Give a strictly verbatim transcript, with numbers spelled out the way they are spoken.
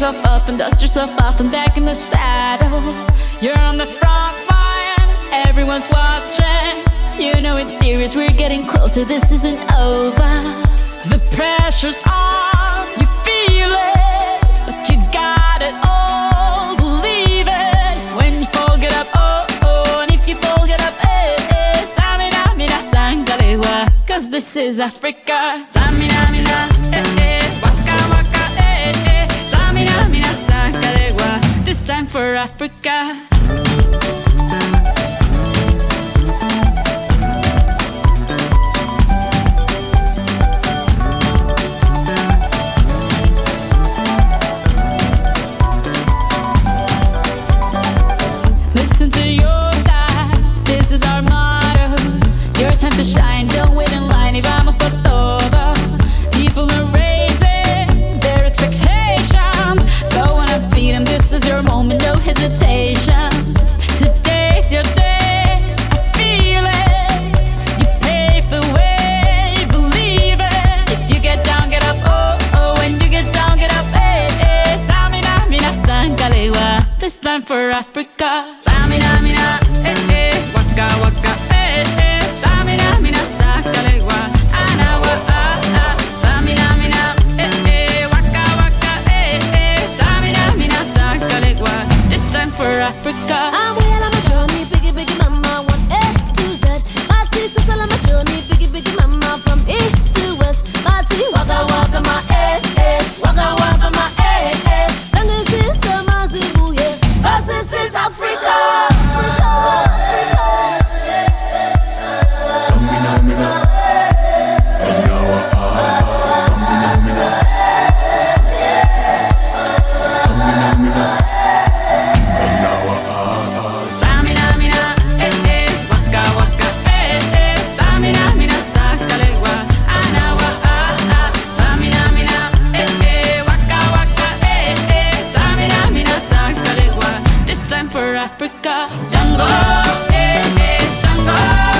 yourself up and dust yourself off and back in the saddle. You're on the front line, everyone's watching. You know it's serious, we're getting closer, this isn't over. The pressure's on, you feel it, but you got it all, believe it. When you fall, get up, oh, oh, and if you fall, get up, eh, eh. Samina, mina, sangalewa, cause this is Africa. Samina, mina, eh, eh, waka, waka, eh, eh. Samina, mina, sangalewa, this time for Africa. Listen to your God, this is our motto. Your time to shine, don't wait in line, y vamos por todo. People are raising their expectations. Go on and feed them, this is your moment, no hesitation. Today's your day, I feel it. You pave the way, believe it. If you get down, get up, oh, oh. When you get down, get up, eh, eh. Samina, mina, sangalewa, this time for Africa. Samina, mina, eh, eh. Waka, waka, eh, eh. Samina, mina, sangalewa, anawa, ah, ah. Samina, mina, eh, eh. Waka, waka, eh, eh. Samina, mina, sangalewa, this time for Africa. I'm well on my journey, biggie, biggie mama, one A to Z. My sister's all on my journey, biggie, biggie mama, from east to west. My tea, waka, waka, my eh, eh. Waka, waka, my eh, eh. Sangin' since summer, Zimbabwe, yeah. Cause this is Africa. Samina, mina, anawa, ah, samina, mina, samina, mina, anawa, ah, Samina, mina, eh, eh. Waka, waka, eh, eh. Samina, mina, sangalewa, anawa, ah, ah. Samina, mina, eh, eh. Waka, waka, eh, eh. Samina, mina, sangalewa, this time for Africa. Jungle, eh, eh. Jungle.